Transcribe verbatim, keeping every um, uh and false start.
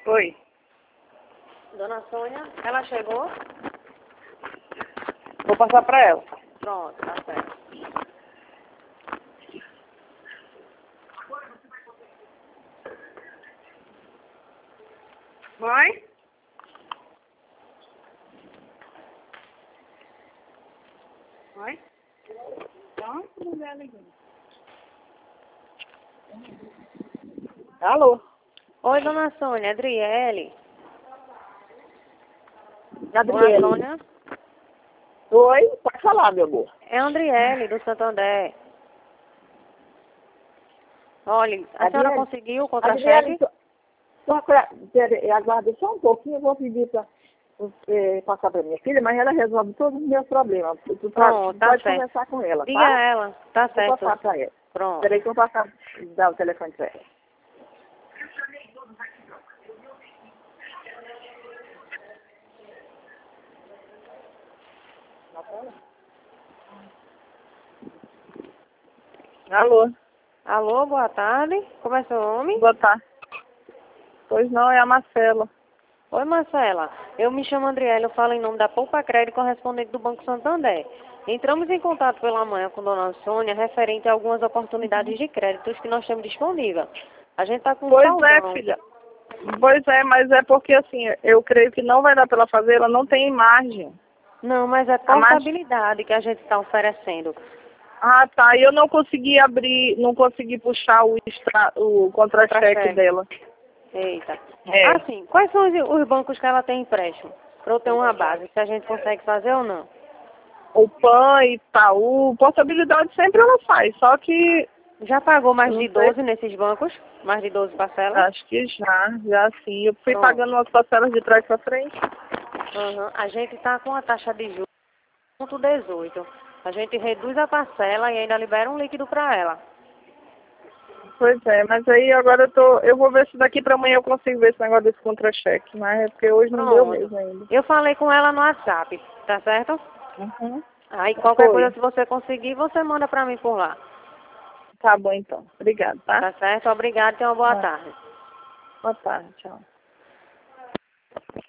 Oi. Dona Sônia, ela chegou? Vou passar pra ela. Pronto, tá certo. Mãe? Mãe? Então, mulher ligando. Alô? Oi, Dona Sônia, Adriele. Adriele. Dona Sônia, Oi? Pode falar, meu amor. é a Andriele, do Santander. Olha, a senhora Adriele? conseguiu o Adriele, contra-cheque? só, só pra- pera- aguarde só um pouquinho, eu vou pedir para você passar para minha filha, mas ela resolve todos os meus problemas. Tu, tu tá- Pronto, tá pode certo. conversar com ela, Diga a tá? ela, tá Vou certo. passar para ela. Pronto. Peraí que eu vou passar, dar o telefone para ela. Alô? Alô, boa tarde. Como é seu nome? Boa tarde. Pois não, é a Marcela. Oi, Marcela. Eu me chamo Andriele, eu falo em nome da Poupa Crédito, correspondente do Banco Santander. Entramos em contato pela manhã com Dona Sônia referente a algumas oportunidades de créditos que nós temos disponível. A gente está com um Pois saldão. é, filha. Pois é, mas é porque assim, eu creio que não vai dar para ela fazer, ela não tem margem. Não, mas é A margem... portabilidade que a gente está oferecendo. Ah, tá. E eu não consegui abrir, não consegui puxar o, extra, o contra-cheque Contra-cheque. dela. Eita. É. Assim, quais são os, os bancos que ela tem empréstimo? Para eu ter uma base, se a gente consegue fazer ou não. O P A N, Itaú, portabilidade sempre ela faz, só que... Já pagou mais não de sei. doze nesses bancos? Mais de doze parcelas? Acho que já, já sim. Eu fui Pronto. pagando umas parcelas de trás para frente. Uhum. A gente está com a taxa de juros ponto dezoito. A gente reduz a parcela e ainda libera um líquido para ela. Pois é, mas aí agora eu tô... Eu vou ver se daqui para amanhã eu consigo ver esse negócio desse contra-cheque, mas é porque hoje não deu Pronto. mesmo ainda. Eu falei com ela no WhatsApp, tá certo? Uhum. Aí qualquer Foi. coisa, se você conseguir, você manda para mim por lá. Tá bom então. Obrigada, tá? Tá certo? Obrigada e tenha uma boa Ah, tarde. boa tarde, tchau.